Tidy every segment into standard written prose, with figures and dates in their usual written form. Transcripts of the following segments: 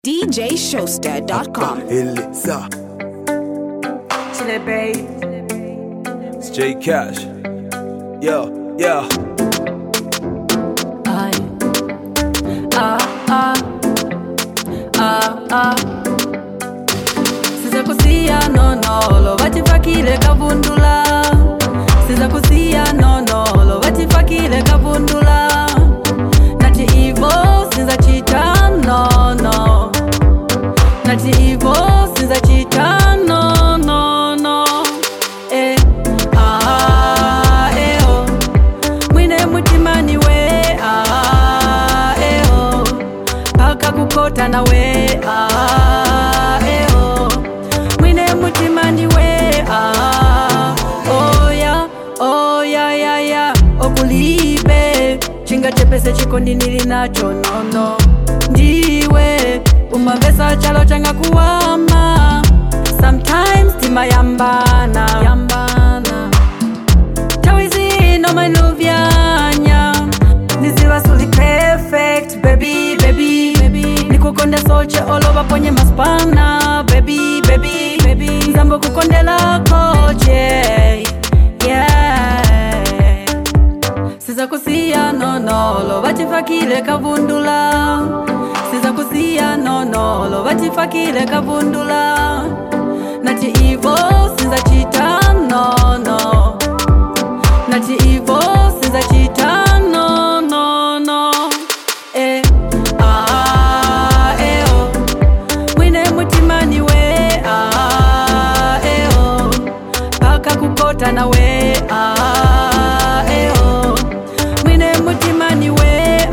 DJShowster.com. Elisa. Chile, babe. It's J Cash. Yeah, yeah. Siza kusia no lo vatifakile kavundula. Siza kusia no lo vatifakile kavundula. Nati ivo siza chita no. Nati ivo siza chita no. Mwine mutimani we paka kukota na we mwine mutimani we oh ya okulibe chinga chepese chikondi nili nacho no ndiwe umavesa chalo changa kuwama sometimes tima yambana chawizi no manuvyanya niziva suli perfect baby nikukonde soche oloba ponye maspana baby nzambo kukondela koche yeah siza kusia no lo vatifakile kavundula siza kusia no lo vatifakile kavundula nati ivo siza chita no nati ivo siza chita no mwine mutimani we paka kukota na we mwine mutimani we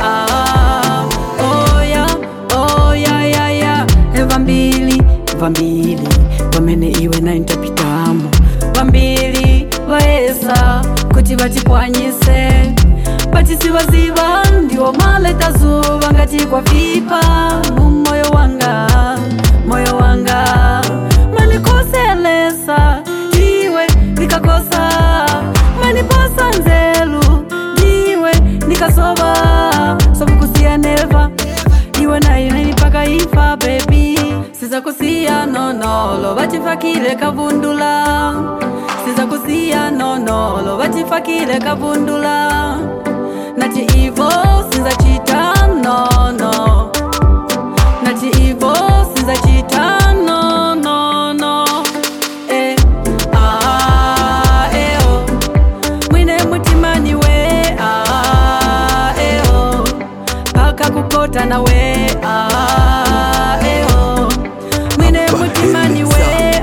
oh ya vambili wamene iwe na intapitamo vambili vaesa kuti vatipwanyise patisivaziva ndiwo maleta zuva ngati kwa vipa mumoyo wanga manikoselesa ndiwe ndikakosa maniposa nzelu ndiwe ndikasoba sobukusia neva iwe na ine paka ifa baby siza kusia no lo vatifakile kavundula siza kusia no lo vatifakile kavundula nati ivo siza chita no nati ivo siza chita no mwine mutimani we paka kukota na we mwine mutimani we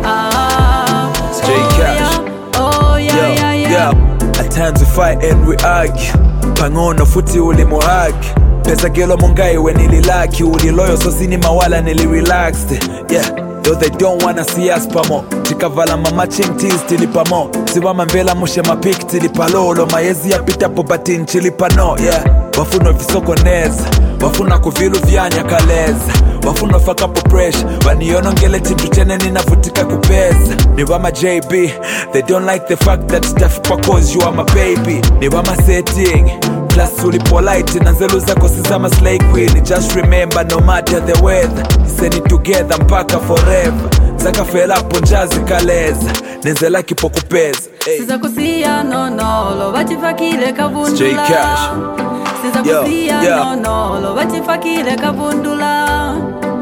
oh yeah. At times we fight and we argue. Pangono futi ulimuhagi. Pesa gelo mungai we nililaki. Uliloyo so sinima wala nilirelaxed. Yeah, though they don't wanna see us pamo. Chikavala mama chintis tilipamo. Siwama mbela mushe mapik tilipalolo. Maezi ya pita po batin chilipano. Yeah, wafuno visoko neza. Wafuna kuvilu vyanya kaleza. Wafuna faka po pressure. Waniono ngele tintu chene ninavutika kupeza. Ni wama JB. They don't like the fact that stuff cause you are my baby. Ni wama setting. Plus uli polite na nzelu zako sizama slay queen. Just remember no matter the weather. Send it together mpaka forever. Zaka fela ponjazi kaleza. Nenzela kipo kupeza. Siza kusia no lo vatifakile kavundula. J Cash. Siza kusia no lo vatifakile kavundula